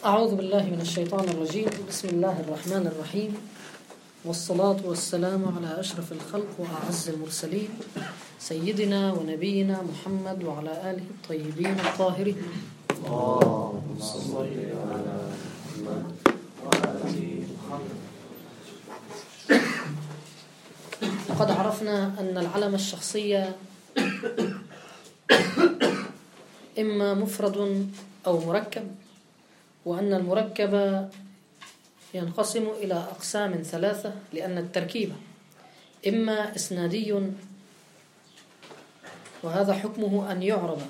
أعوذ بالله من الشيطان الرجيم. بسم الله الرحمن الرحيم، والصلاة والسلام على أشرف الخلق وأعز المرسلين سيدنا ونبينا محمد وعلى آله الطيبين الطاهرين. اللهم صل على محمد وعلى آل محمد. لقد عرفنا أن العلم الشخصية إما مفرد أو مركب، وأن المركب ينقسم إلى أقسام ثلاثة، لأن التركيب إما إسنادي وهذا حكمه أن يعرض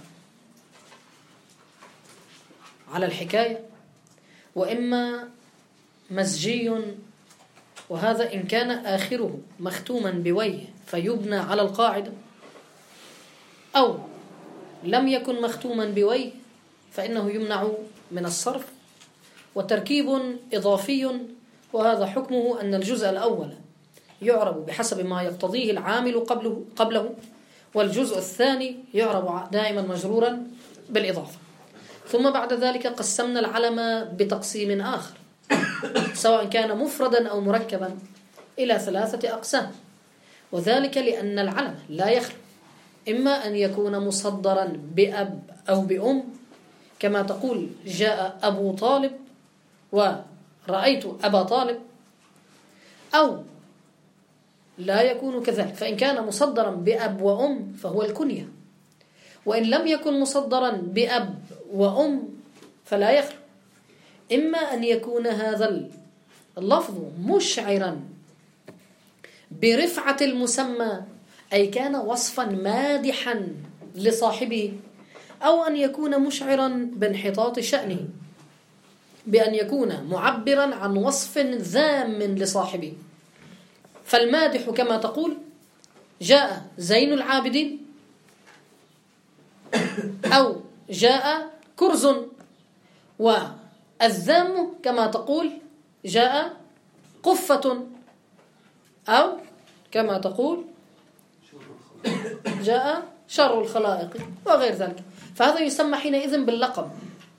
على الحكاية، وإما مزجي وهذا إن كان آخره مختوما بويه فيبنى على القاعدة، أو لم يكن مختوما بويه فإنه يمنع من الصرف، وتركيب إضافي وهذا حكمه أن الجزء الأول يعرب بحسب ما يقتضيه العامل قبله، والجزء الثاني يعرب دائما مجرورا بالإضافة. ثم بعد ذلك قسمنا العلم بتقسيم آخر سواء كان مفردا أو مركبا إلى ثلاثة أقسام، وذلك لأن العلم لا يخلو إما أن يكون مصدرا بأب أو بأم، كما تقول جاء أبو طالب ورأيت أبا طالب، أو لا يكون كذلك، فإن كان مصدرا بأب وأم فهو الكنية، وإن لم يكن مصدرا بأب وأم فلا يخلو إما أن يكون هذا اللفظ مشعرا برفعة المسمى أي كان وصفا مادحا لصاحبه، أو أن يكون مشعرا بانحطاط شأنه بأن يكون معبرا عن وصف ذام لصاحبه. فالمادح كما تقول جاء زين العابدين، أو جاء كرز، والذام كما تقول جاء قفة، أو كما تقول جاء شر الخلائق وغير ذلك، فهذا يسمى حينئذ باللقب.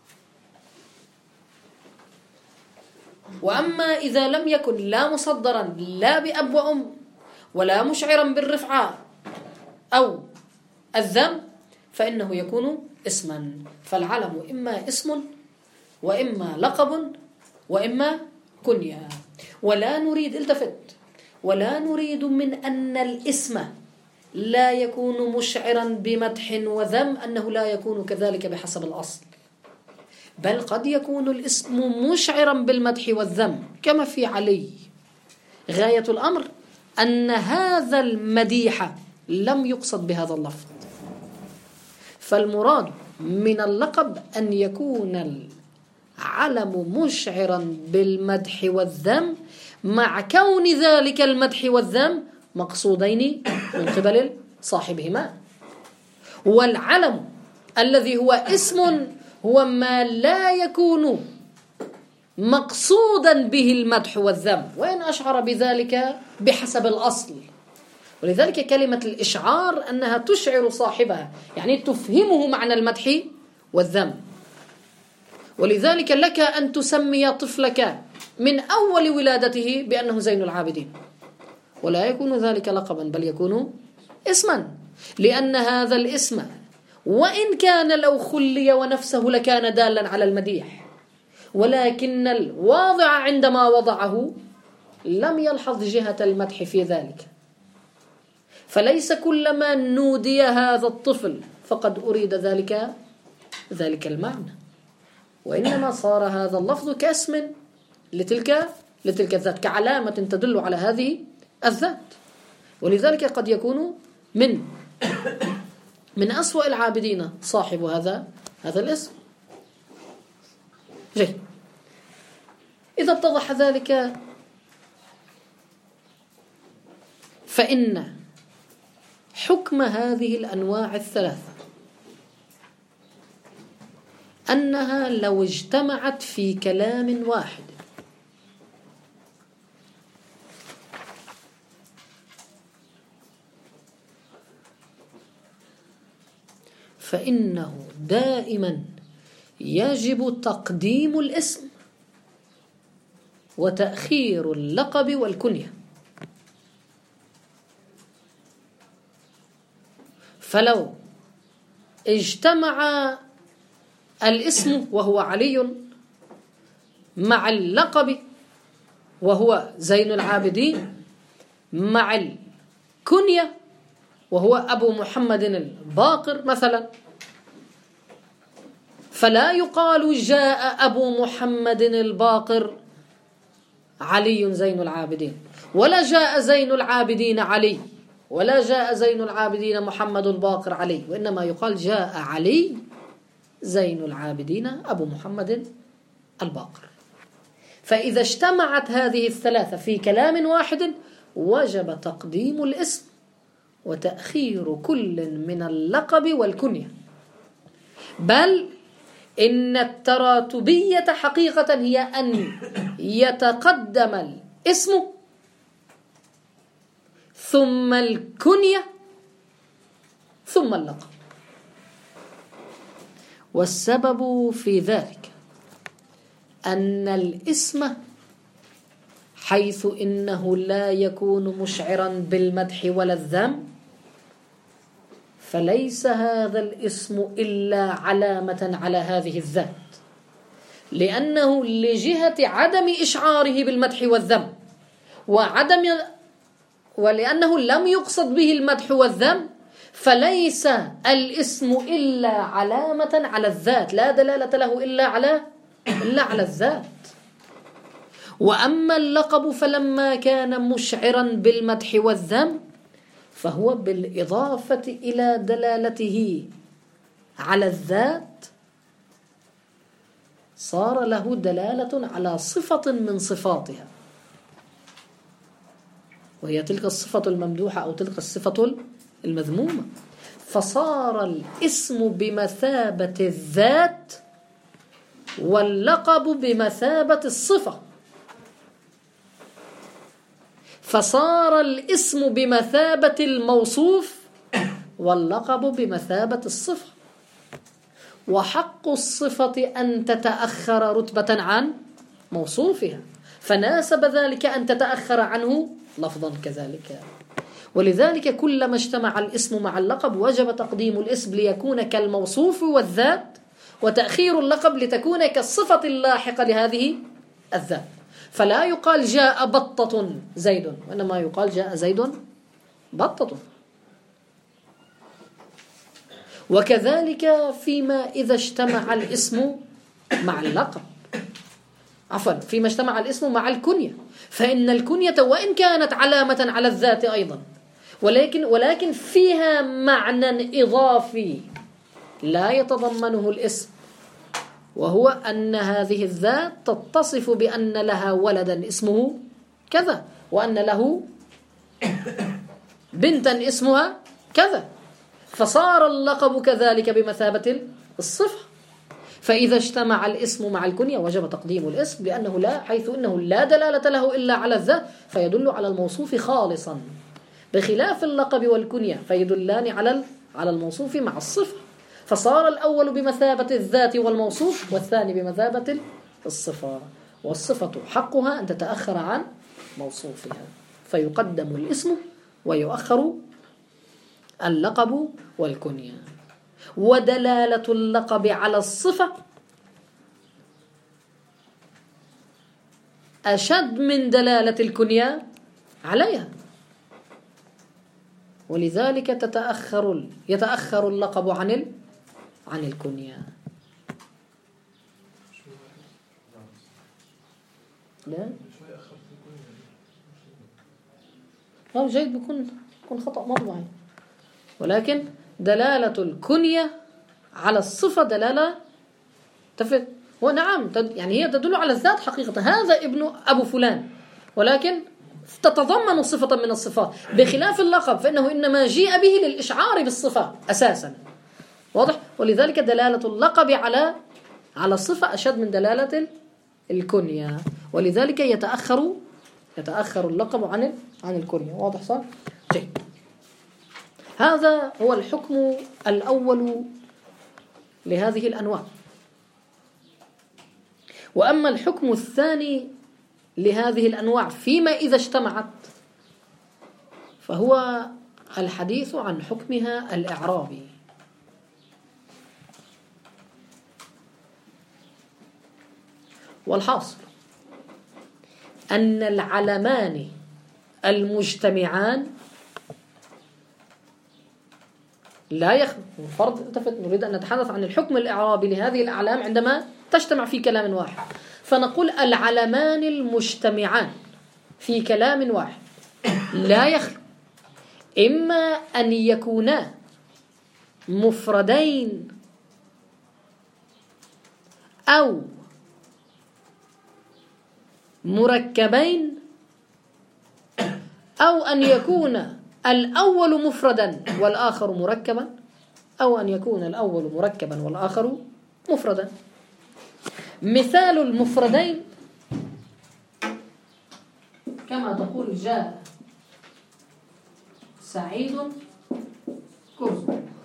وأما إذا لم يكن لا مصدرا لا بأب وأم ولا مشعرا بالرفعة أو الذم فإنه يكون اسما، فالعلم إما اسم وإما لقب وإما كنية. ولا نريد، التفت، ولا نريد من أن الاسم لا يكون مشعرا بمدح وذم أنه لا يكون كذلك بحسب الأصل، بل قد يكون الاسم مشعرا بالمدح والذم كما في علي. غاية الأمر أن هذا المديح لم يقصد بهذا اللفظ، فالمراد من اللقب أن يكون العلم مشعرا بالمدح والذم مع كون ذلك المدح والذم مقصودين من قبل صاحبهما. والعلم الذي هو اسم هو ما لا يكون مقصودا به المدح والذم وإن أشعر بذلك بحسب الأصل. ولذلك كلمة الإشعار أنها تشعر صاحبها، يعني تفهمه معنى المدح والذم. ولذلك لك أن تسمي طفلك من أول ولادته بأنه زين العابدين، ولا يكون ذلك لقبا بل يكون اسما، لأن هذا الاسم وإن كان لو خلي ونفسه لكان دالا على المديح، ولكن الواضع عندما وضعه لم يلحظ جهة المدح في ذلك، فليس كلما نودي هذا الطفل فقد أريد ذلك المعنى، وإنما صار هذا اللفظ كاسم لتلك الذات، كعلامة تدل على هذه الذات. ولذلك قد يكون من أسوأ العابدين صاحب هذا الاسم. جيد، إذا اتضح ذلك فإن حكم هذه الأنواع الثلاثة أنها لو اجتمعت في كلام واحد فإنه دائما يجب تقديم الاسم وتأخير اللقب والكنية. فلو اجتمع الاسم وهو علي مع اللقب وهو زين العابدين مع الكنية وهو أبو محمد الباقر مثلا، فلا يقال جاء أبو محمد الباقر علي زين العابدين، ولا جاء زين العابدين علي، ولا جاء زين العابدين محمد الباقر علي، وإنما يقال جاء علي زين العابدين أبو محمد الباقر. فإذا اجتمعت هذه الثلاثة في كلام واحد وجب تقديم الاسم وتأخير كل من اللقب والكنية. بل إن التراتبية حقيقة هي أن يتقدم الاسم ثم الكنية ثم اللقب. والسبب في ذلك أن الاسم حيث إنه لا يكون مشعرا بالمدح ولا الذم، فليس هذا الاسم إلا علامة على هذه الذات، لأنه لجهة عدم إشعاره بالمدح والذم ولأنه لم يقصد به المدح والذم، فليس الاسم إلا علامة على الذات، لا دلالة له إلا على الذات. وأما اللقب فلما كان مشعرا بالمدح والذم فهو بالإضافة إلى دلالته على الذات صار له دلالة على صفة من صفاتها، وهي تلك الصفة الممدوحة أو تلك الصفة المذمومة، فصار الاسم بمثابة الذات واللقب بمثابة الصفة، فصار الاسم بمثابة الموصوف واللقب بمثابة الصفة. وحق الصفة أن تتأخر رتبة عن موصوفها، فناسب ذلك أن تتأخر عنه لفظا كذلك. ولذلك كلما اجتمع الاسم مع اللقب وجب تقديم الاسم ليكون كالموصوف والذات، وتأخير اللقب لتكون كالصفة اللاحقة لهذه الذات. فلا يقال جاء بطة زيد، وإنما يقال جاء زيد بطة. وكذلك فيما إذا اجتمع الاسم مع اللقب، فيما اجتمع الاسم مع الكنية، فإن الكنية وإن كانت علامة على الذات أيضا، ولكن فيها معنى إضافي لا يتضمنه الاسم، وهو أن هذه الذات تتصف بأن لها ولدا اسمه كذا، وأن له بنتا اسمها كذا، فصار اللقب كذلك بمثابة الصفة. فإذا اجتمع الاسم مع الكنية وجب تقديم الاسم، لأنه حيث إنه لا دلالة له إلا على الذات فيدل على الموصوف خالصا، بخلاف اللقب والكنية فيدلان على الموصوف مع الصفة. فصار الأول بمثابة الذات والموصوف، والثاني بمثابة الصفة، والصفة حقها أن تتأخر عن موصوفها، فيقدم الاسم ويؤخر اللقب والكنية. ودلالة اللقب على الصفة أشد من دلالة الكنية عليها، ولذلك يتأخر اللقب عن الكنية. لا جيد، بيكون خطأ مطبعي، ولكن دلالة الكنية على الصفة دلالة تفرق. ونعم يعني هي تدل على الذات حقيقة، هذا ابن أبو فلان، ولكن تتضمن صفة من الصفات، بخلاف اللقب فإنه إنما جيء به للإشعار بالصفة أساسا، واضح؟ ولذلك دلالة اللقب على الصفة أشد من دلالة الكنية، ولذلك يتأخر اللقب عن الكنية. واضح صح؟ جيد. هذا هو الحكم الأول لهذه الأنواع. وأما الحكم الثاني لهذه الأنواع فيما إذا اجتمعت فهو الحديث عن حكمها الإعرابي. والحاصل أن العلمان المجتمعان لا يخلو فرض التفت. نريد أن نتحدث عن الحكم الإعرابي لهذه الأعلام عندما تجتمع في كلام واحد، فنقول العلمان المجتمعان في كلام واحد لا يخلو إما أن يكونا مفردين أو مركبين، أو أن يكون الأول مفردا والآخر مركبا، أو أن يكون الأول مركبا والآخر مفردا. مثال المفردين كما تقول جاء سعيد كرز.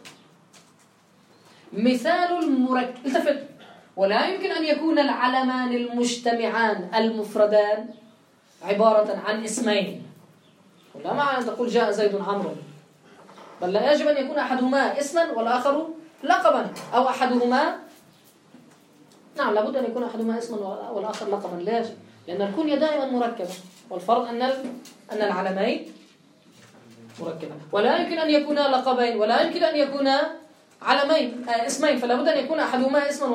مثال المركب التفت، ولا يمكن أن يكون العلمان المجتمعان المفردان عبارة عن اسمين. ولا معنى أن تقول جاء زيد عمرو، بل لا يجب أن يكون أحدهما اسما والآخر لقبا، أو أحدهما نعم لابد أن يكون أحدهما اسما والآخر لقبا. ليش؟ لأن الكنية دائما مركبة، والفرض أن العلمين مركبة، ولا يمكن أن يكونا لقبين ولا يمكن أن يكونا علمين اسمين، فلا بد أن يكون أحدهما اسما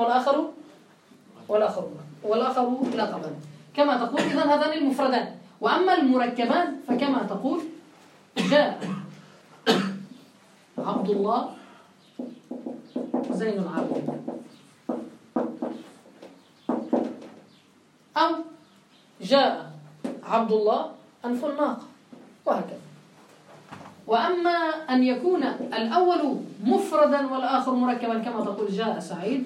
والآخر لقبا كما تقول. إذن هذان المفردان. وأما المركبان فكما تقول جاء عبد الله زين العابدين، أو جاء عبد الله أنف الناقة، وهكذا. وأما أن يكون الأول مفردا والآخر مركبا كما تقول جاء سعيد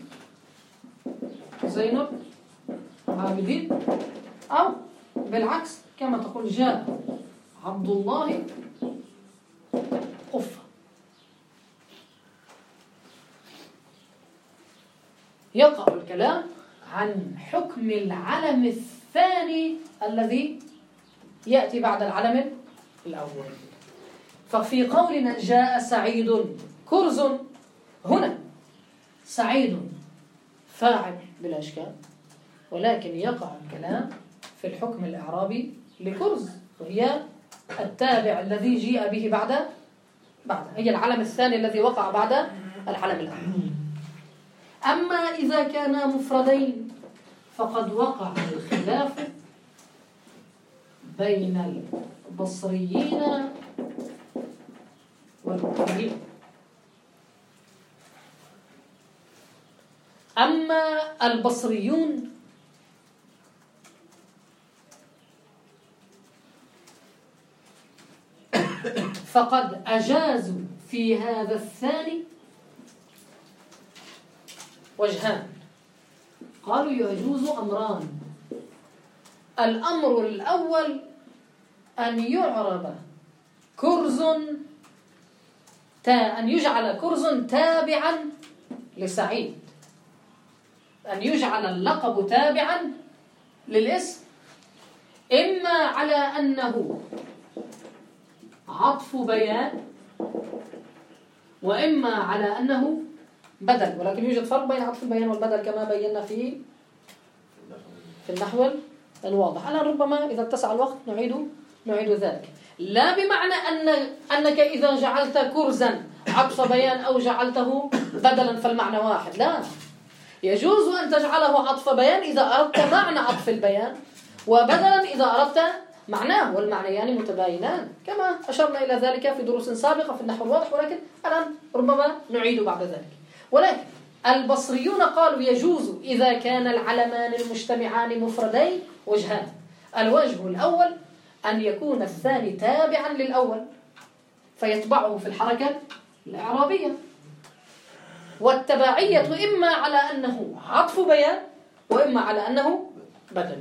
زين العابدين، أو بالعكس كما تقول جاء عبد الله قفة. يقع الكلام عن حكم العلم الثاني الذي يأتي بعد العلم الأول. ففي قولنا جاء سعيد كرز، هنا سعيد فاعل بلا إشكال، ولكن يقع الكلام في الحكم الإعرابي لكرز، وهي التابع الذي جيء به بعد هي العلم الثاني الذي وقع بعد العلم الأول. أما إذا كانا مفردين فقد وقع الخلاف بين البصريين والكوفيين. أما البصريون فقد أجازوا في هذا الثاني وجهان. قالوا يجوز أمران: الأمر الأول أن يعرب كرز أن يجعل كرز تابعا لسعيد، أن يجعل اللقب تابعا للاسم، إما على أنه عطف بيان وإما على أنه بدل. ولكن يوجد فرق بين عطف البيان والبدل كما بينا في النحو الواضح. أنا ربما إذا اتسع الوقت نعيد ذلك. لا بمعنى أنك إذا جعلت كرزا عطف بيان أو جعلته بدلا فالمعنى واحد، لا، يجوز أن تجعله عطف بيان إذا أردت معنى عطف البيان، وبدلا إذا أردت معناه، والمعنيان متباينان كما أشرنا إلى ذلك في دروس سابقة في النحو الواضح، ولكن الآن ربما نعيد بعد ذلك. ولكن البصريون قالوا يجوز إذا كان العلمان المجتمعان مفردين وجهان: الوجه الأول أن يكون الثاني تابعا للأول فيتبعه في الحركة الإعرابية، والتبعية إما على أنه عطف بيان وإما على أنه بدل.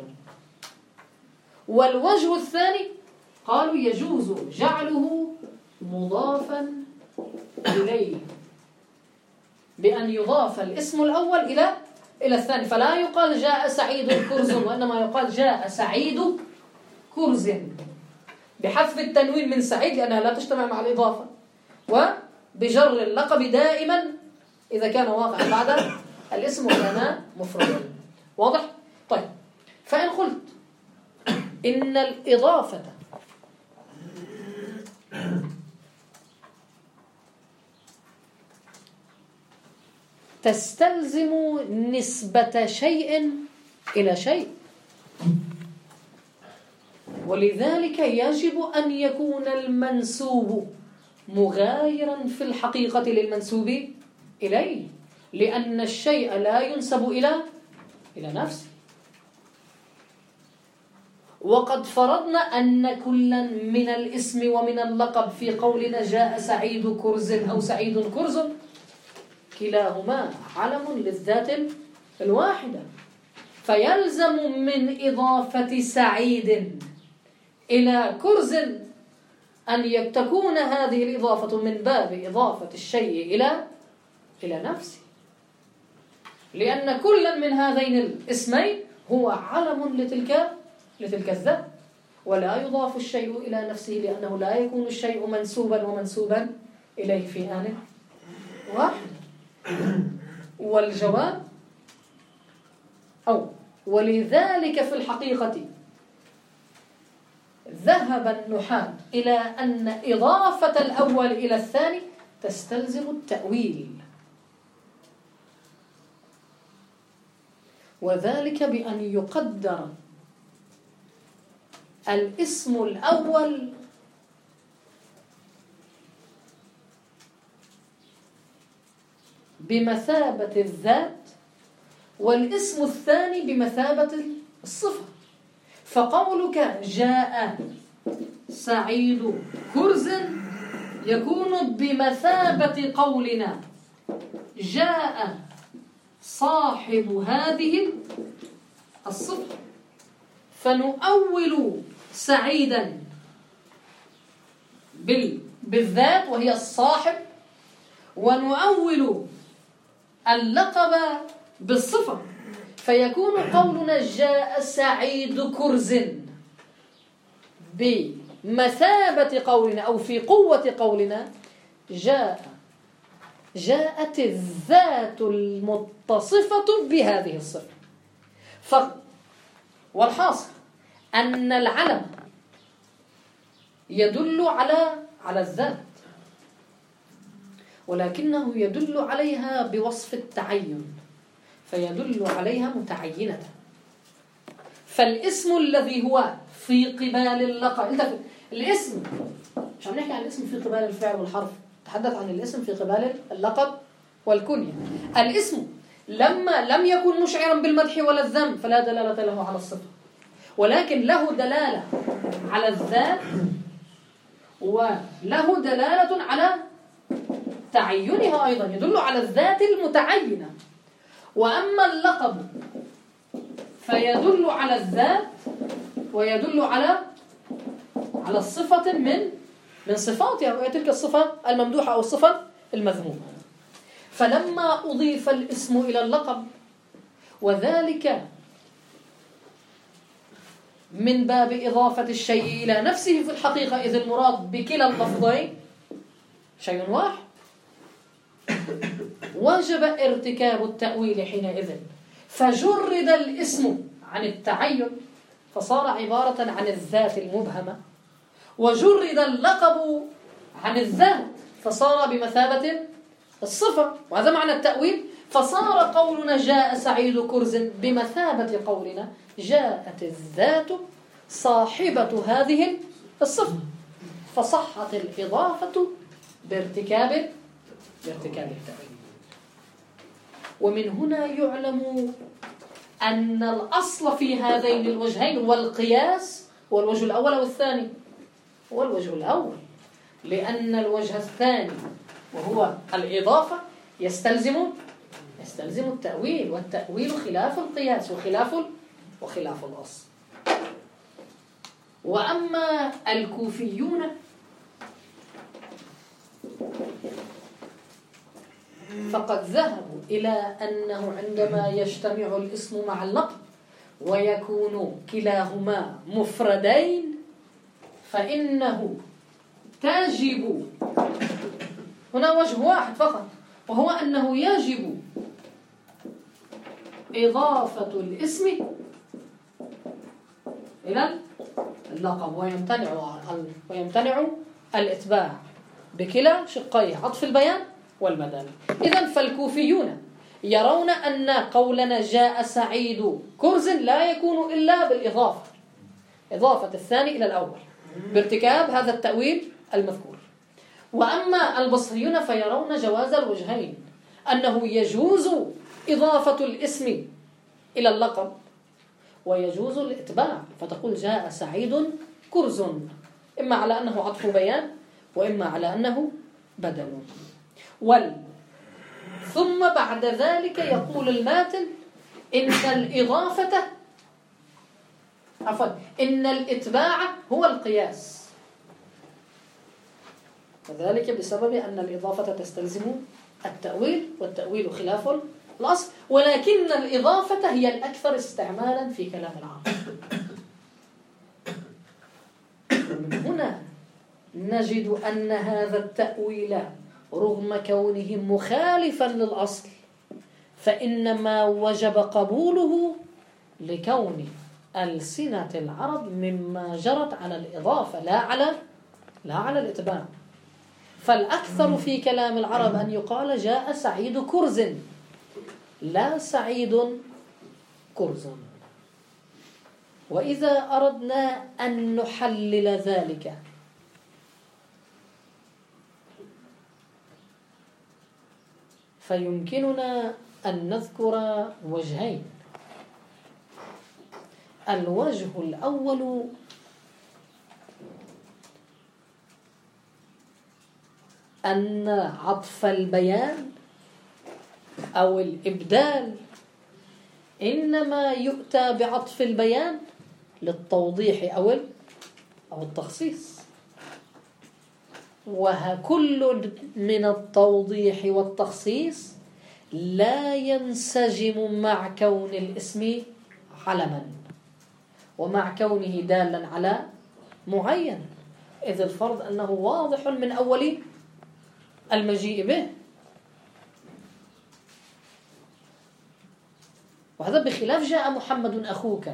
والوجه الثاني قالوا يجوز جعله مضافا إليه، بأن يضاف الاسم الأول إلى الثاني، فلا يقال جاء سعيد كرز، وإنما يقال جاء سعيد كرز بحذف التنوين من سعيد لأنها لا تجتمع مع الإضافة، وبجر اللقب دائما إذا كان واقعا بعد الاسم وكان مفردا. واضح؟ طيب، فإن قلت إن الإضافة تستلزم نسبة شيء إلى شيء، ولذلك يجب أن يكون المنسوب مغايرا في الحقيقة للمنسوب إليه، لأن الشيء لا ينسب إلى نفسه. وقد فرضنا أن كلا من الاسم ومن اللقب في قولنا جاء سعيد كرز أو سعيد كرز كلاهما علم للذات الواحدة، فيلزم من إضافة سعيد إلى كرز أن تكون هذه الإضافة من باب إضافة الشيء إلى نفسه، لأن كلا من هذين الاسمين هو علم لتلك الذات، ولا يضاف الشيء إلى نفسه لأنه لا يكون الشيء منسوبا إليه في آن واحد. والجواب ولذلك في الحقيقة ذهب النحاة إلى أن إضافة الأول إلى الثاني تستلزم التأويل، وذلك بأن يقدر الاسم الأول بمثابة الذات والاسم الثاني بمثابة الصفة. فقولك جاء سعيد كرز يكون بمثابة قولنا جاء صاحب هذه الصفة، فنؤول سعيدا بالذات وهي الصاحب، ونؤول اللقب بالصفة، فيكون قولنا جاء سعيد كرز بمثابة قولنا أو في قوة قولنا جاءت الذات المتصفة بهذه الصفة. والحاصل أن العلم يدل على الذات، ولكنه يدل عليها بوصف التعين، فيدل عليها متعينة. فالاسم الذي هو في قبال اللقب، انت الاسم مش عم نحكي عن الاسم في قبال الفعل والحرف، تحدث عن الاسم في قبال اللقب والكنية. الاسم لما لم يكن مشعرا بالمدح ولا الذم فلا دلالة له على الصفة، ولكن له دلالة على الذات وله دلالة على تعينها أيضا، يدل على الذات المتعينة. وأما اللقب فيدل على الذات ويدل على الصفة من صفاتها، وهي تلك الصفة الممدوحة أو الصفة المذمومة. فلما أضيف الاسم إلى اللقب، وذلك من باب إضافة الشيء إلى نفسه في الحقيقة، إذ المراد بكلا اللفظين شيء واحد، وجب ارتكاب التأويل حينئذ، فجرد الاسم عن التعين فصار عبارة عن الذات المبهمة، وجرد اللقب عن الذات فصار بمثابة الصفة، وهذا معنى التأويل. فصار قولنا جاء سعيد كرز بمثابة قولنا جاءت الذات صاحبة هذه الصفة، فصحت الإضافة بارتكاب التأويل. ومن هنا يعلم أن الأصل في هذين الوجهين والقياس هو الوجه الأول أو الثاني، هو الوجه الأول، لأن الوجه الثاني وهو الإضافة يستلزم التأويل، والتأويل خلاف القياس وخلاف الأصل. وأما الكوفيون فقد ذهبوا إلى أنه عندما يجتمع الاسم مع اللقب ويكون كلاهما مفردين فإنه تجب، هنا وجه واحد فقط، وهو أنه يجب إضافة الاسم إلى اللقب ويمتنع الإتباع بكلا شقيه عطف البيان والبدل. إذن فالكوفيون يرون أن قولنا جاء سعيد كرز لا يكون إلا بالإضافة، إضافة الثاني إلى الأول بارتكاب هذا التأويل المذكور. وأما البصريون فيرون جواز الوجهين، أنه يجوز إضافة الاسم إلى اللقب ويجوز الإتباع، فتقول جاء سعيد كرز، إما على أنه عطف بيان وإما على أنه بدل. ثم بعد ذلك يقول الماتن إن الإتباع هو القياس، وذلك بسبب أن الإضافة تستلزم التأويل، والتأويل خلاف الأصل، ولكن الإضافة هي الأكثر استعمالا في كلام العرب. ومن هنا نجد أن هذا التأويل رغم كونه مخالفا للأصل فإنما وجب قبوله لكون ألسنة العرب مما جرت على الإضافة لا على الإتباع. فالأكثر في كلام العرب أن يقال جاء سعيد كرز لا سعيد كرز. وإذا أردنا أن نحلل ذلك فيمكننا أن نذكر وجهين. الوجه الأول أن عطف البيان أو الإبدال إنما يؤتى بعطف البيان للتوضيح أو التخصيص، وكل من التوضيح والتخصيص لا ينسجم مع كون الاسم علما ومع كونه دالا على معين، إذ الفرض أنه واضح من أول المجيء به. وهذا بخلاف جاء محمد أخوك،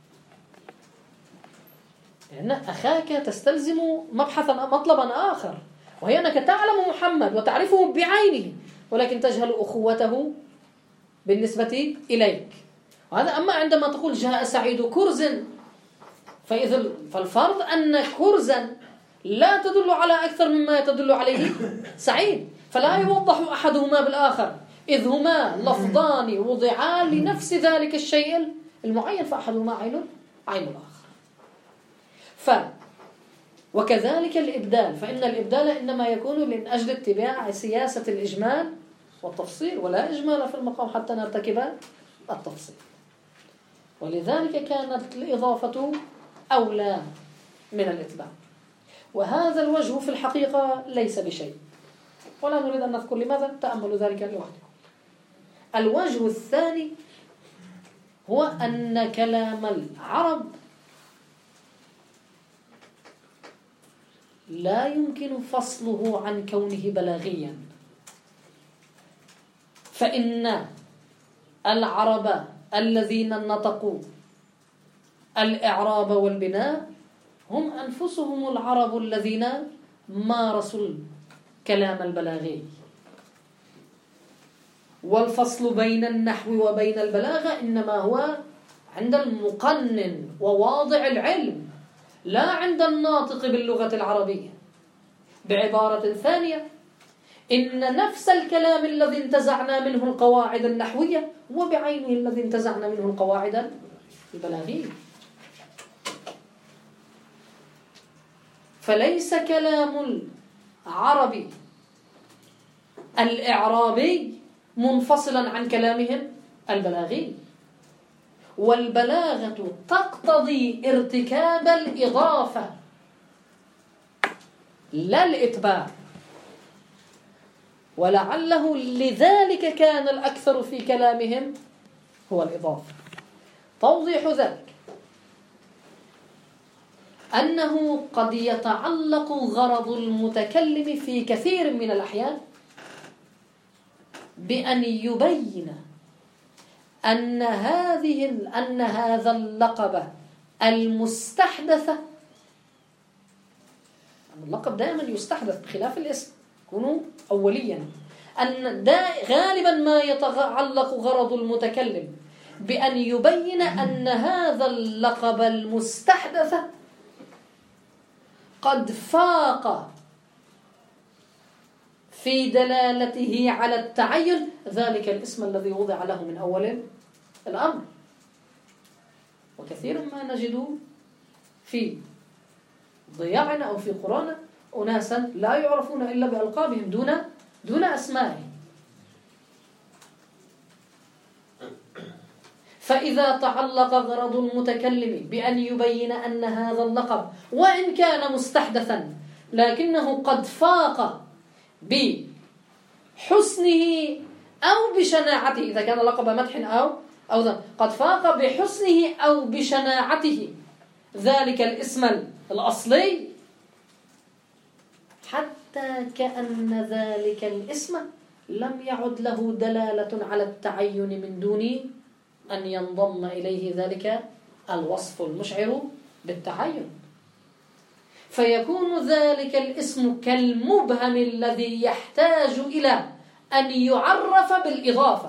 لأن أخاك تستلزم مطلبا آخر، وهي أنك تعلم محمد وتعرفه بعينه ولكن تجهل أخوته بالنسبة إليك. وهذا أما عندما تقول جاء سعيد كرز فالفرض أن كرزا لا تدل على أكثر مما تدل عليه سعيد، فلا يوضح أحدهما بالآخر، إذ هما لفظان وضعان لنفس ذلك الشيء المعين، فأحدهما عين الآخر. وكذلك الإبدال، فإن الإبدال إنما يكون من أجل اتباع سياسة الإجمال والتفصيل، ولا إجمال في المقام حتى نرتكب التفصيل، ولذلك كانت الإضافة أولى من الإتباع. وهذا الوجه في الحقيقة ليس بشيء، ولا نريد أن نذكر لماذا، تأملوا ذلك لوحدكم. الوجه الثاني هو أن كلام العرب لا يمكن فصله عن كونه بلاغيا، فإن العرب الذين نطقوا الإعراب والبناء هم أنفسهم العرب الذين مارسوا الكلام البلاغي، والفصل بين النحو وبين البلاغة إنما هو عند المقنن وواضع العلم، لا عند الناطق باللغة العربية. بعبارة ثانية، إن نفس الكلام الذي انتزعنا منه القواعد النحوية هو بعينه الذي انتزعنا منه القواعد البلاغية. فليس كلام العربي الإعرابي منفصلا عن كلامهم البلاغي، والبلاغة تقتضي ارتكاب الإضافة لا الإتباع. ولعله لذلك كان الأكثر في كلامهم هو الإضافة. توضيح ذلك أنه قد يتعلق غرض المتكلم في كثير من الأحيان بأن يبين أن هذا اللقب المستحدث، اللقب دائما يستحدث بخلاف الاسم يكون أوليا، أن غالبا ما يتعلق غرض المتكلم بأن يبين أن هذا اللقب المستحدث قد فاق في دلالته على التعين ذلك الاسم الذي وضع له من أول الأمر. وكثيرا ما نجد في ضياعنا أو في قرانا أناسا لا يعرفون إلا بألقابهم دون أسمائهم. فإذا تعلق غرض المتكلم بأن يبين أن هذا اللقب وإن كان مستحدثا لكنه قد فاق بحسنه أو بشناعته، إذا كان لقب مدح أو قد فاق بحسنه أو بشناعته ذلك الاسم الأصلي، حتى كأن ذلك الاسم لم يعد له دلالة على التعين من دون أن ينضم إليه ذلك الوصف المشعر بالتعين، فيكون ذلك الاسم كالمبهم الذي يحتاج إلى أن يعرف بالإضافة،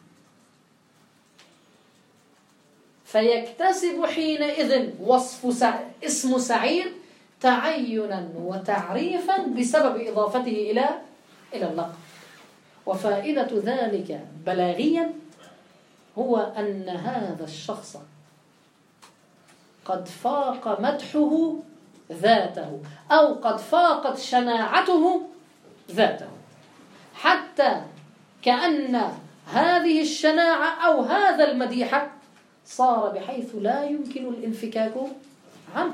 فيكتسب حينئذ اسم سعيد تعينا وتعريفا بسبب إضافته إلى اللقب. وفائدة ذلك بلاغيا هو أن هذا الشخص قد فاق مدحه ذاته أو قد فاقت شناعته ذاته، حتى كأن هذه الشناعة أو هذا المديح صار بحيث لا يمكن الانفكاك عنه.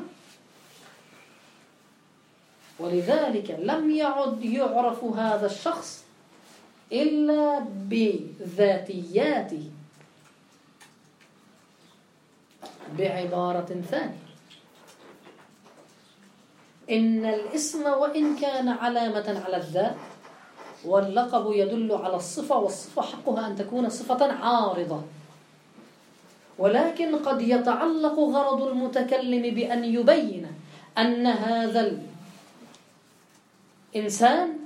ولذلك لم يعد يعرف هذا الشخص إلا بذاتياته. بعبارة ثانية، إن الاسم وإن كان علامة على الذات واللقب يدل على الصفة، والصفة حقها أن تكون صفة عارضة، ولكن قد يتعلق غرض المتكلم بأن يبين أن هذا الإنسان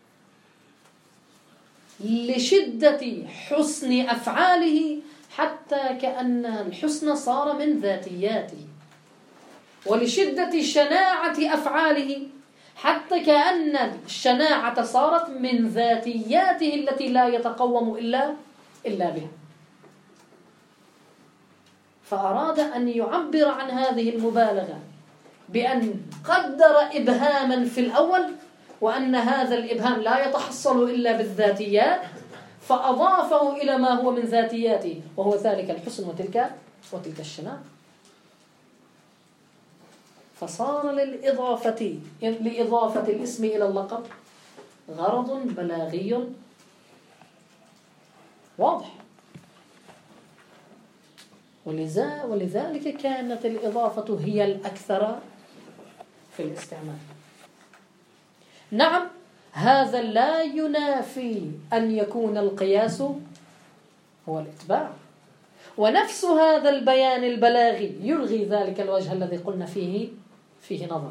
لشدة حسن أفعاله حتى كأن الحسن صار من ذاتياته، ولشدة شناعة أفعاله حتى كأن الشناعة صارت من ذاتياته التي لا يتقوم إلا بها. فأراد أن يعبر عن هذه المبالغة بأن قدر إبهاما في الأول، وأن هذا الإبهام لا يتحصل إلا بالذاتيات، فأضافه إلى ما هو من ذاتياته وهو ذلك الحسن وتلك الشناعة. فصار لإضافة الاسم إلى اللقب غرض بلاغي واضح، ولذلك كانت الإضافة هي الأكثر في الاستعمال. نعم، هذا لا ينافي أن يكون القياس هو الإتباع، ونفس هذا البيان البلاغي يلغي ذلك الوجه الذي قلنا فيه نظر،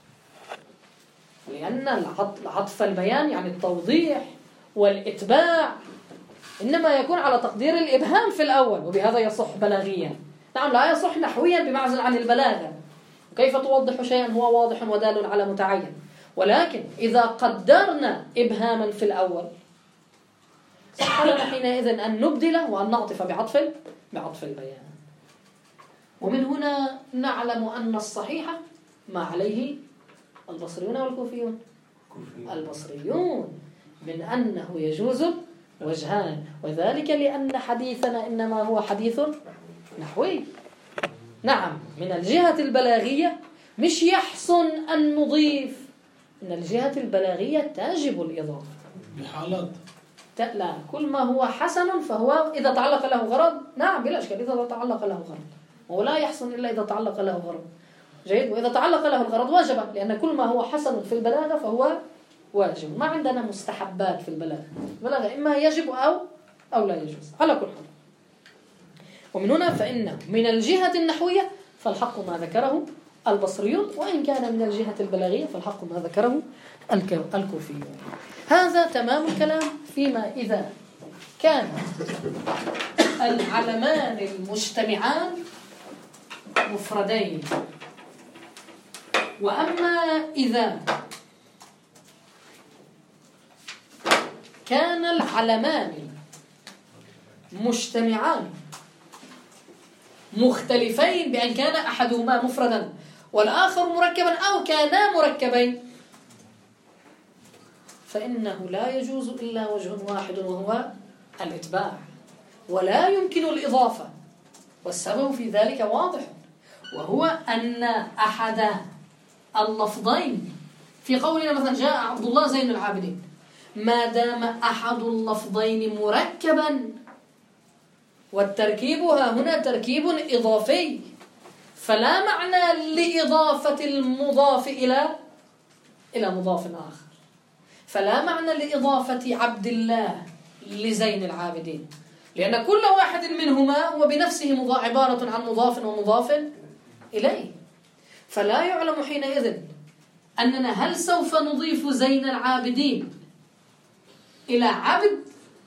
لأن العطف البيان يعني التوضيح والإتباع إنما يكون على تقدير الإبهام في الأول، وبهذا يصح بلاغيا. نعم، لا يصح نحويا بمعزل عن البلاغة، وكيف توضح شيئا هو واضح ودال على متعين، ولكن إذا قدرنا إبهاما في الأول صح لنا حينئذ أن نبدله وأن نعطف بعطف البيان. ومن هنا نعلم أن الصحيح ما عليه البصريون والكوفيون. البصريون من أنه يجوز وجهان، وذلك لأن حديثنا إنما هو حديث نحوي. نعم، من الجهة البلاغية مش يحسن أن نضيف، من الجهة البلاغية تجب الإضافة، بحالات لا، كل ما هو حسن فهو إذا تعلق له غرض، نعم بلا إشكال، إذا تعلق له غرض، ولا يحسن إلا إذا تعلق له غرض. جيد. وإذا تعلق له الغرض وجب، لأن كل ما هو حسن في البلاغة فهو واجب. ما عندنا مستحبات في البلاغة. البلاغة إما يجب أو لا يجوز على كل حال. ومن هنا فإن من الجهة النحوية فالحق ما ذكره البصريون، وإن كان من الجهة البلاغية فالحق ما ذكره الكوفيون. هذا تمام الكلام فيما إذا كان العلمان المجتمعان مفردين. وأما إذا كان العلمان مجتمعان مختلفين بأن كان أحدهما مفردا والآخر مركبا أو كانا مركبين، فإنه لا يجوز إلا وجه واحد وهو الإتباع، ولا يمكن الإضافة. والسبب في ذلك واضح، وهو أن أحد اللفظين في قولنا مثلا جاء عبد الله زين العابدين، ما دام أحد اللفظين مركبا، والتركيب هنا تركيب إضافي، فلا معنى لإضافة المضاف إلى مضاف آخر، فلا معنى لإضافة عبد الله لزين العابدين، لأن كل واحد منهما هو بنفسه عبارة عن مضاف ومضاف إليه. فلا يعلم حينئذ أننا هل سوف نضيف زين العابدين إلى عبد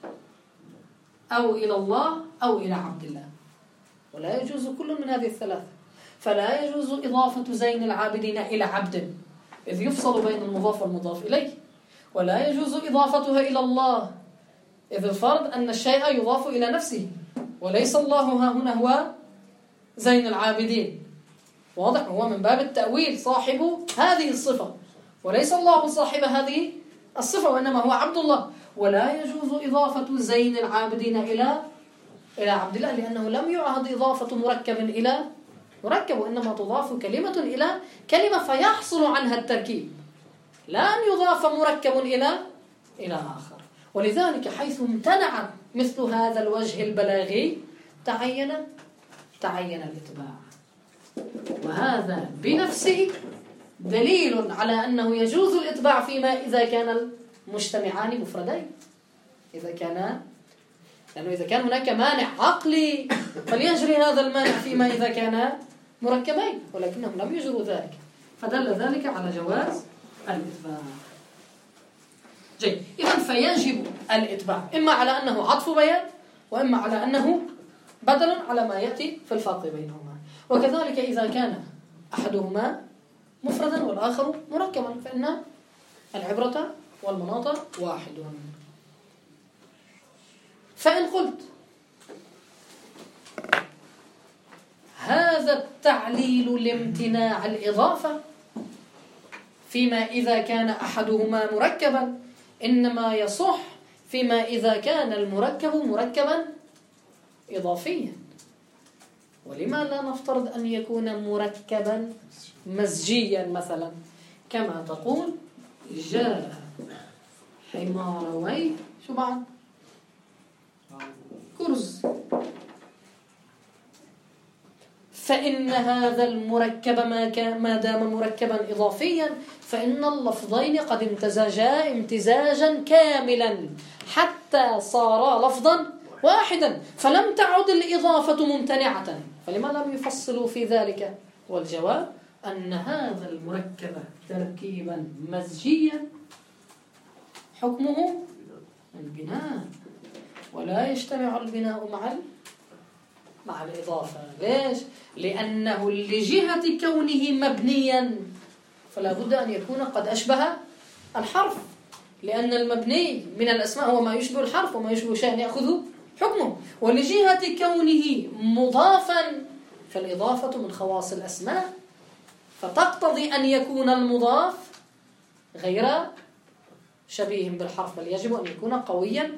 أو إلى الله أو إلى عبد الله، ولا يجوز كل من هذه الثلاثة. فلا يجوز إضافة زين العابدين إلى عبد إذ يفصل بين المضاف والمضاف إليه، ولا يجوز إضافتها إلى الله إذ الفرض أن الشيء يضاف إلى نفسه، وليس الله ها هنا هو زين العابدين. واضح؟ هو من باب التأويل صاحب هذه الصفة، وليس الله صاحب هذه الصفة، وإنما هو عبد الله. ولا يجوز إضافة زين العابدين إلى عبد الله، لأنه لم يعهد إضافة مركب إلى مركب، وإنما تضاف كلمة إلى كلمة فيحصل عنها التركيب، لا أن يضاف مركب إلى آخر. ولذلك حيث امتنع مثل هذا الوجه البلاغي تعين الاتباع، وهذا بنفسه دليل على أنه يجوز الاتباع فيما إذا كان المجتمعان مفردين. لأنه إذا كان هناك مانع عقلي فليجري هذا المانع فيما إذا كان مركبين، ولكنهم لم يجروا ذلك، فدل ذلك على جواز الاتباع. جيد. إذن فيجب الاتباع إما على أنه عطف بيان، وإما على أنه بدل على ما يأتي في الفرق بينهما. وكذلك إذا كان أحدهما مفردا والآخر مركبا فإن العبرة والمناط واحد. فإن قلت هذا التعليل لامتناع الإضافة فيما إذا كان أحدهما مركبا إنما يصح فيما إذا كان المركب مركبا إضافيا، ولما لا نفترض أن يكون مركبا مزجيا مثلا، كما تقول جاء حماروي شو بعد كرز، فإن هذا المركب ما دام مركبا إضافيا فإن اللفظين قد امتزجا امتزاجا كاملا حتى صارا لفظا واحدا، فلم تعد الإضافة ممتنعة، فلما لم يفصلوا في ذلك؟ والجواب أن هذا المركب تركيبا مزجيا حكمه البناء، ولا يجتمع البناء مع الإضافة. ليش؟ لأنه لجهة كونه مبنيا فلا بد أن يكون قد أشبه الحرف، لأن المبني من الأسماء هو ما يشبه الحرف، وما يشبه شيء يأخذ حكمه. ولجهة كونه مضافا فالإضافة من خواص الأسماء، فتقتضي أن يكون المضاف غير شبيه بالحرف، بل يجب أن يكون قويا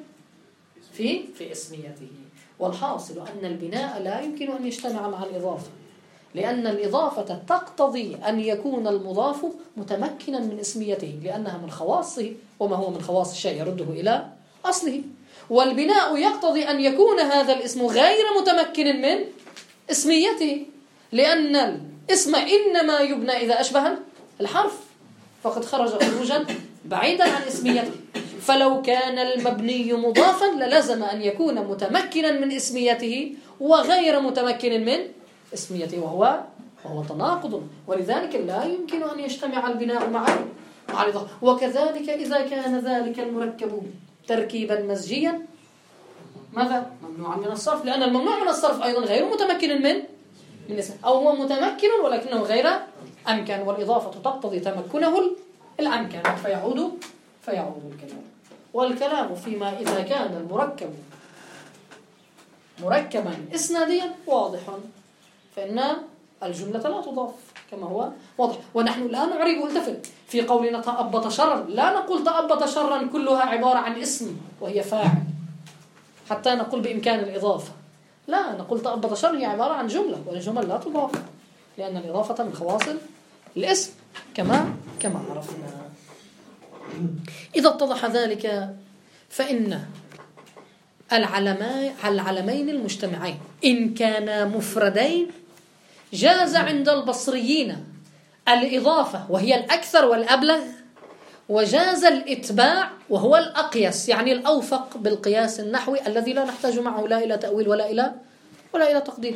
في اسميته. والحاصل أن البناء لا يمكن أن يجتمع مع الإضافة، لأن الإضافة تقتضي أن يكون المضاف متمكنا من اسميته، لأنها من خواصه، وما هو من خواص الشيء يرده إلى أصله. والبناء يقتضي أن يكون هذا الاسم غير متمكن من اسميته، لأن الاسم إنما يبنى إذا أشبه الحرف، فقد خرج خروجا بعيدا عن اسميته. فلو كان المبني مضافا للزم أن يكون متمكنا من اسميته وغير متمكن من اسميته، وهو تناقض. ولذلك لا يمكن أن يجتمع البناء مع الإضافة. وكذلك إذا كان ذلك المركب تركيبا مزجيا ماذا؟ ممنوعا من الصرف، لأن الممنوع من الصرف أيضا غير متمكن من اسمه، أو هو متمكن ولكنه غير أمكن، والإضافة تقتضي تمكنه الأمكن فيعود الكلام. والكلام فيما إذا كان المركب مركبا إسناديا واضح، فإن الجملة لا تضاف كما هو واضح. ونحن الآن نعرب، التفت في قولنا تأبط شرا، لا نقول تأبط شرا كلها عبارة عن اسم وهي فاعل حتى نقول بإمكان الإضافة، لا، نقول تأبط شرا هي عبارة عن جملة، والجمل لا تضاف لأن الإضافة من خواص الاسم كما عرفنا. إذا اتضح ذلك فإن العلمين المجتمعين إن كانا مفردين جاز عند البصريين الإضافة وهي الأكثر والأبلغ، وجاز الإتباع وهو الأقيس، يعني الأوفق بالقياس النحوي الذي لا نحتاج معه لا إلى تأويل ولا إلى تقدير.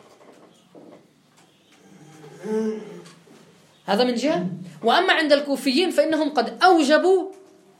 هذا من جهة. وأما عند الكوفيين فإنهم قد أوجبوا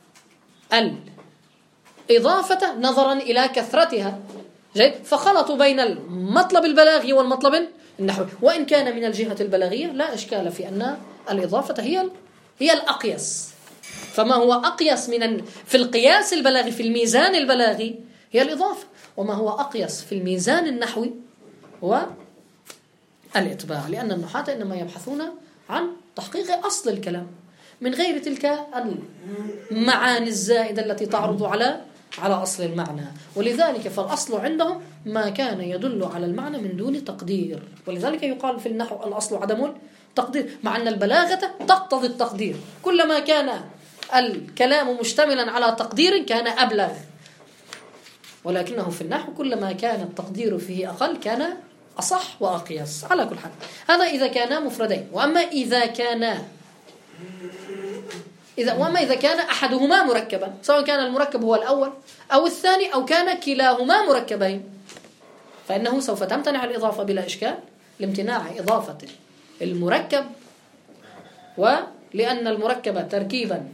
الإضافة نظرا إلى كثرتها، فخلطوا بين المطلب البلاغي والمطلب النحوي. وإن كان من الجهة البلاغية لا إشكال في أن الإضافة هي الأقيس، فما هو أقيس في القياس البلاغي في الميزان البلاغي هي الإضافة، وما هو أقيس في الميزان النحوي هو الإتباع، لأن النحاة إنما يبحثون عن تحقيق أصل الكلام من غير تلك المعاني الزائدة التي تعرض على أصل المعنى. ولذلك فالأصل عندهم ما كان يدل على المعنى من دون تقدير، ولذلك يقال في النحو الأصل عدم التقدير، مع أن البلاغة تقتضي التقدير. كلما كان الكلام مشتملا على تقدير كان أبلغ، ولكنه في النحو كلما كان التقدير فيه أقل كان أصح وأقيس. على كل حال هذا إذا كان مفردين. وأما إذا كان أحدهما مركبا، سواء كان المركب هو الأول أو الثاني أو كان كلاهما مركبين، فإنه سوف تمتنع الإضافة بلا إشكال لامتناع إضافة المركب، ولأن المركب تركيبا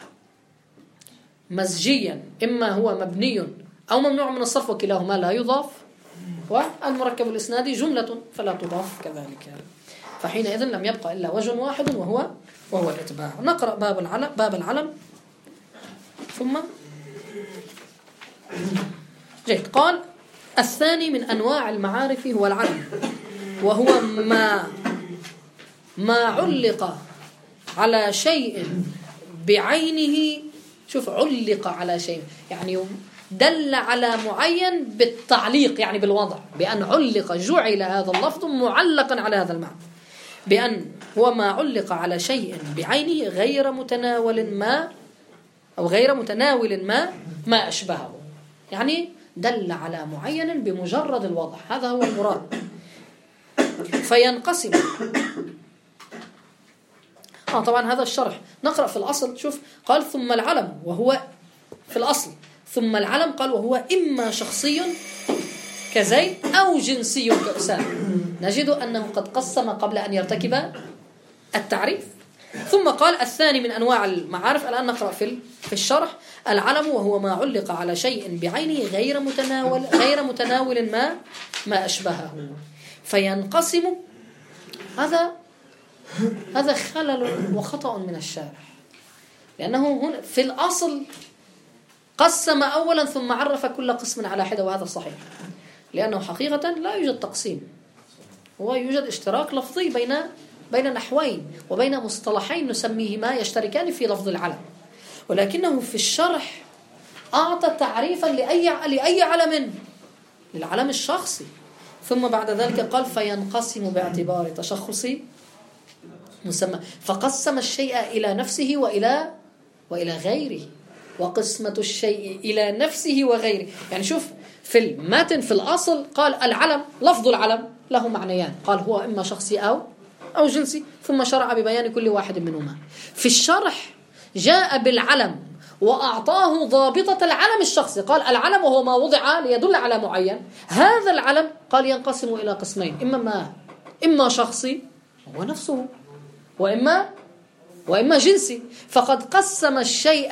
مزجيا إما هو مبني أو ممنوع من الصرف وكلاهما لا يضاف، والمركب الإسنادي جملة فلا تضاف كذلك. فحينئذ لم يبقى إلا وجه واحد وهو الإتباع. نقرأ باب العلم ثم جيد. قال الثاني من أنواع المعارف هو العلم، وهو ما علق على شيء بعينه. شوف، علق على شيء يعني دل على معين بالتعليق، يعني بالوضع، بأن علق، جعل هذا اللفظ معلقا على هذا المعنى، بأن هو ما علق على شيء بعينه غير متناول ما أشبهه، يعني دل على معين بمجرد الوضع، هذا هو المراد. فينقسم طبعا هذا الشرح نقرأ في الأصل. شوف، قال ثم العلم، وهو في الأصل ثم العلم قال وهو إما شخصي كزيد أو جنسي كأسامة. نجد أنه قد قسم قبل أن يرتكب التعريف. ثم قال الثاني من أنواع المعارف، الآن نقرأ في الشرح. العلم وهو ما علق على شيء بعينه غير متناول ما أشبهه. فينقسم، هذا خلل وخطأ من الشارح، لأنه هنا في الأصل قسم أولا ثم عرف كل قسم على حدة، وهذا صحيح، لأنه حقيقة لا يوجد تقسيم، هو يوجد اشتراك لفظي بين نحوين وبين مصطلحين نسميهما يشتركان في لفظ العلم، ولكنه في الشرح أعطى تعريفا لأي علم، للعلم الشخصي، ثم بعد ذلك قال فينقسم باعتبار تشخص مسمى، فقسم الشيء إلى نفسه وإلى غيره. وقسمة الشيء إلى نفسه وغيره، يعني شوف في المتن في الأصل قال العلم، لفظ العلم له معنيان، قال هو إما شخصي أو جنسي، ثم شرع ببيان كل واحد منهما. في الشرح جاء بالعلم وأعطاه ضابطة العلم الشخصي، قال العلم وهو ما وضع ليدل على معين. هذا العلم قال ينقسم إلى قسمين، إما شخصي هو نفسه، وإما جنسي. فقد قسم الشيء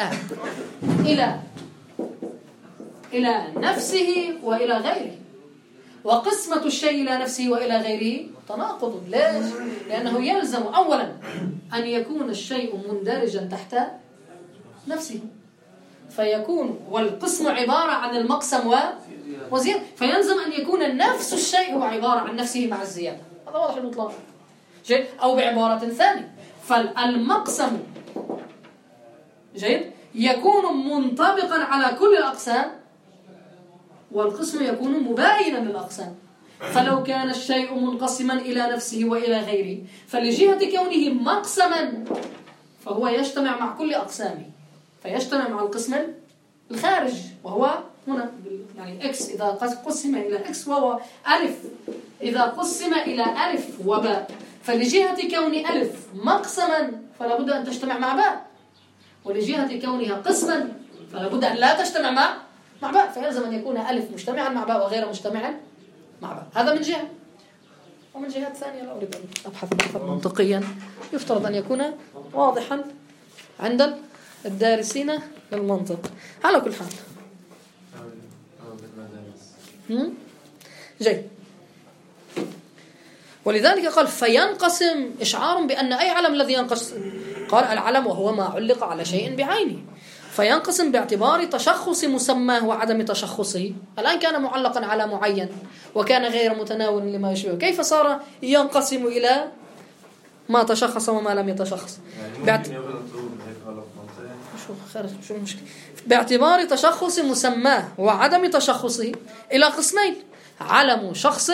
إلى نفسه وإلى غيره. وقسمة الشيء إلى نفسه وإلى غيره تناقض. ليش؟ لأنه يلزم أولا أن يكون الشيء مندرجا تحت نفسه، فيكون والقسم عبارة عن المقسم وزيادة، فيلزم أن يكون نفس الشيء هو عبارة عن نفسه مع الزيادة. هذا واضح المطلق. جيد؟ أو بعبارة ثانية، فالمقسم جيد يكون منطبقا على كل الأقسام، والقسم يكون مباينا للأقسام. فلو كان الشيء منقسما إلى نفسه وإلى غيره، فلجهة كونه مقسما فهو يجتمع مع كل أقسامه، فيجتمع مع القسم الخارج وهو هنا يعني إكس. إذا قسم إلى إكس وهو ألف، إذا قسم إلى ألف وباء، فلجهة كون ألف مقسما فلا بد أن تجتمع مع باء، ولجهة كونها قسما فلا بد أن لا تجتمع مع باء، فيلزم أن يكون ألف مجتمعا مع باء وغير مجتمعا مع باء. هذا من جهة. ومن جهة ثانية لا أريد أن أبحث بحثا منطقيا، يفترض أن يكون واضحا عند الدارسين للمنطق. على كل حال جيد. ولذلك قال فينقسم، إشعار بأن أي علم الذي ينقسم، قال العلم وهو ما علق على شيء بعينه، فينقسم باعتبار تشخص مسماه وعدم تشخصه. الآن كان معلقا على معين وكان غير متناول لما يشبهه، كيف صار ينقسم إلى ما تشخص وما لم يتشخص؟ شو المشكلة؟ باعتبار تشخص مسماه وعدم تشخصه إلى قسمين: علم شخص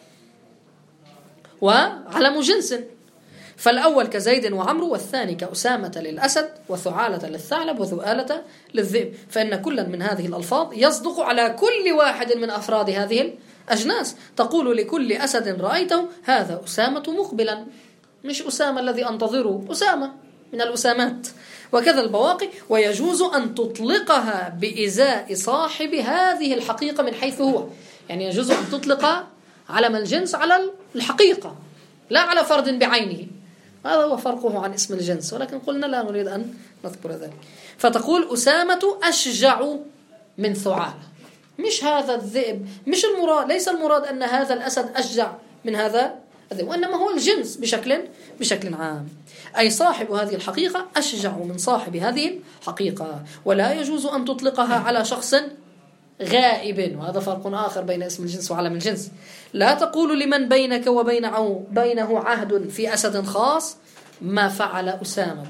وعلم جنس. فالأول كزيد وعمرو، والثاني كأسامة للأسد وثعالة للثعلب وذؤالة للذئب. فإن كلا من هذه الألفاظ يصدق على كل واحد من أفراد هذه الأجناس. تقول لكل أسد رأيته هذا أسامة مقبلا، مش أسامة الذي أنتظره، أسامة من الأسامات. وكذا البواقي. ويجوز أن تطلقها بإزاء صاحب هذه الحقيقة من حيث هو، يعني يجوز أن تطلق علم الجنس على الحقيقة لا على فرد بعينه. هذا هو فرقه عن اسم الجنس، ولكن قلنا لا نريد أن نذكر ذلك. فتقول أسامة أشجع من ثعالة، مش هذا الذئب، مش المراد، ليس المراد أن هذا الأسد أشجع من هذا الذئب، وإنما هو الجنس بشكل عام. أي صاحب هذه الحقيقة أشجع من صاحب هذه الحقيقة. ولا يجوز أن تطلقها على شخص غائب، وهذا فرق آخر بين اسم الجنس وعلم الجنس. لا تقول لمن بينك وبينه عهد في أسد خاص ما فعل أسامة،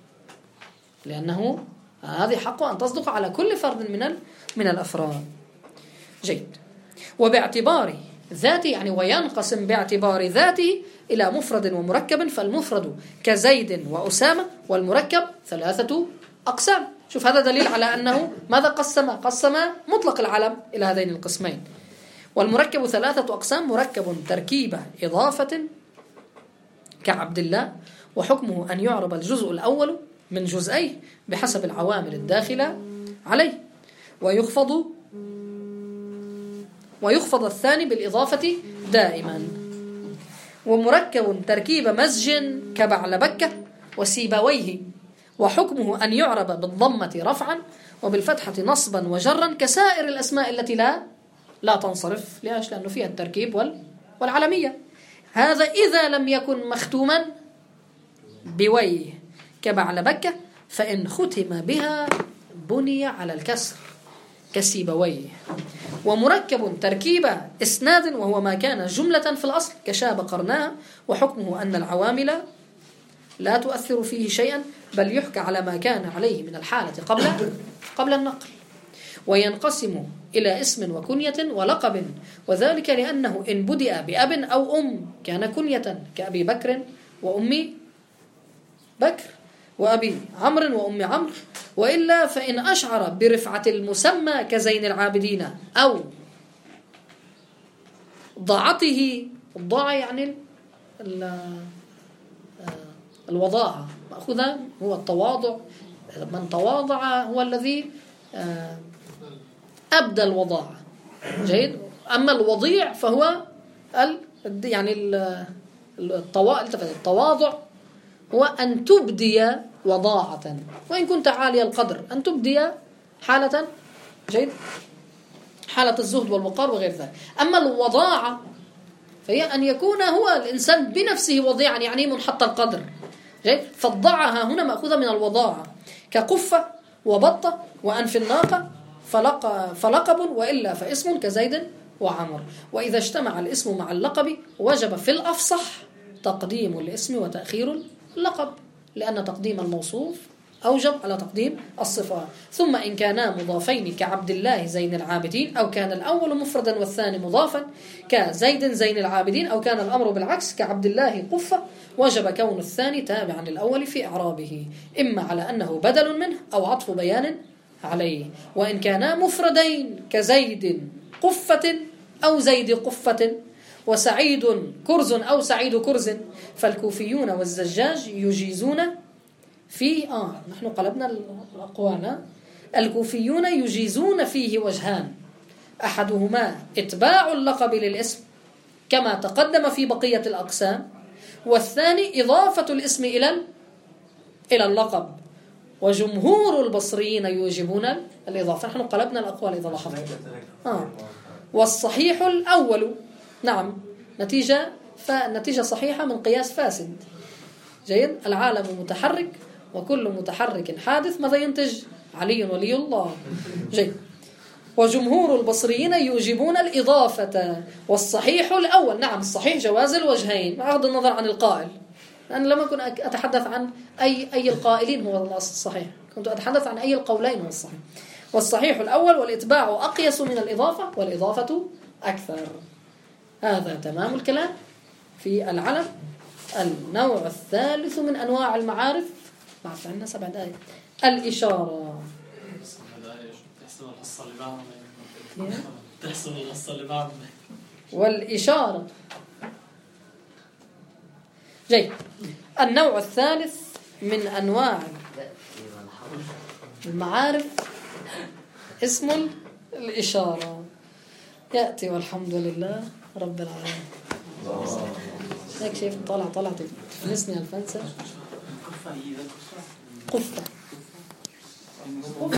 لأنه هذه حقه أن تصدق على كل فرد من الأفراد. جيد. وباعتبار ذاته، يعني وينقسم باعتبار ذاته إلى مفرد ومركب. فالمفرد كزيد وأسامة، والمركب 3 أقسام. شوف هذا دليل على أنه ماذا قسم مطلق العلم إلى هذين القسمين. والمركب 3 أقسام: مركب تركيب إضافة كعبد الله، وحكمه أن يعرب الجزء الأول من جزئيه بحسب العوامل الداخلة عليه، ويخفض الثاني بالإضافة دائما. ومركب تركيب مزج كبعلبكة وسيبويه، وحكمه أن يعرب بالضمة رفعا وبالفتحة نصبا وجرا كسائر الأسماء التي لا تنصرف. ليش؟ لأنه فيها التركيب والعلمية. هذا إذا لم يكن مختوما بويه كبعلبكة، فإن ختم بها بني على الكسر كسيبويه. ومركب تركيب إسناد، وهو ما كان جملة في الأصل كشاب قرناها، وحكمه أن العوامل لا تؤثر فيه شيئا، بل يحكى على ما كان عليه من الحالة قبل النقل. وينقسم إلى اسم وكنية ولقب، وذلك لأنه إن بدأ بأب أو أم كان كنية كأبي بكر وأمي بكر وأبي عمرو وأم عمرو، وإلا فإن أشعر برفعة المسمى كزين العابدين أو ضاعته. الضاعة يعني الوضاعة مأخوذة، هو التواضع، من تواضع هو الذي أبدى الوضاعة. جيد. أما الوضيع فهو يعني التواضع هو أن تبدي وضاعة، وإن كنت عالي القدر أن تبدي حالة، جيد، حالة الزهد والوقار وغير ذلك. أما الوضاعة فهي أن يكون هو الإنسان بنفسه وضيعا، يعني منحط القدر. جيد. فالضعها هنا مأخوذة من الوضاعة، كقفة وبطة وأنف الناقة فلقب، وإلا فاسم كزيد وعمر. وإذا اجتمع الاسم مع اللقب وجب في الأفصح تقديم الاسم وتأخير اللقب، لأن تقديم الموصوف أوجب على تقديم الصفة. ثم إن كانا مضافين كعبد الله زين العابدين، أو كان الأول مفردا والثاني مضافا كزيد زين العابدين، أو كان الأمر بالعكس كعبد الله قفة، وجب كون الثاني تابعا للأول في إعرابه، إما على أنه بدل منه أو عطف بيان عليه. وإن كانا مفردين كزيد قفة أو زيد قفة، وسعيد كرز أو سعيد كرز، فالكوفيون والزجاج يجيزون فيه نحن قلبنا الأقوال. الكوفيون يجيزون فيه وجهان: أحدهما إتباع اللقب للاسم كما تقدم في بقية الأقسام، والثاني إضافة الاسم إلى اللقب. وجمهور البصريين يوجبون الإضافة. نحن قلبنا الأقوال إذا لاحظت. والصحيح الأول، نعم، نتيجة صحيحة من قياس فاسد. جيد. العالم متحرك وكل متحرك حادث، ماذا ينتج؟ علي ولي الله. جيد. وجمهور البصريين يوجبون الإضافة. والصحيح الأول، نعم، الصحيح جواز الوجهين بغض النظر عن القائل، أنا لم أكن أتحدث عن أي القائلين هو الأصل الصحيح، كنت أتحدث عن أي القولين هو الصحيح. والصحيح الأول، والإتباع أقيس من الإضافة، والإضافة أكثر. هذا تمام الكلام في العلم. النوع الثالث من أنواع المعارف، ما عندنا 7 دقائق، الإشارة. والإشارة. جيد. النوع الثالث من أنواع المعارف اسم الإشارة، يأتي والحمد لله رب العالمين. هيك شايف طلع تفلسني الفنسة. قفة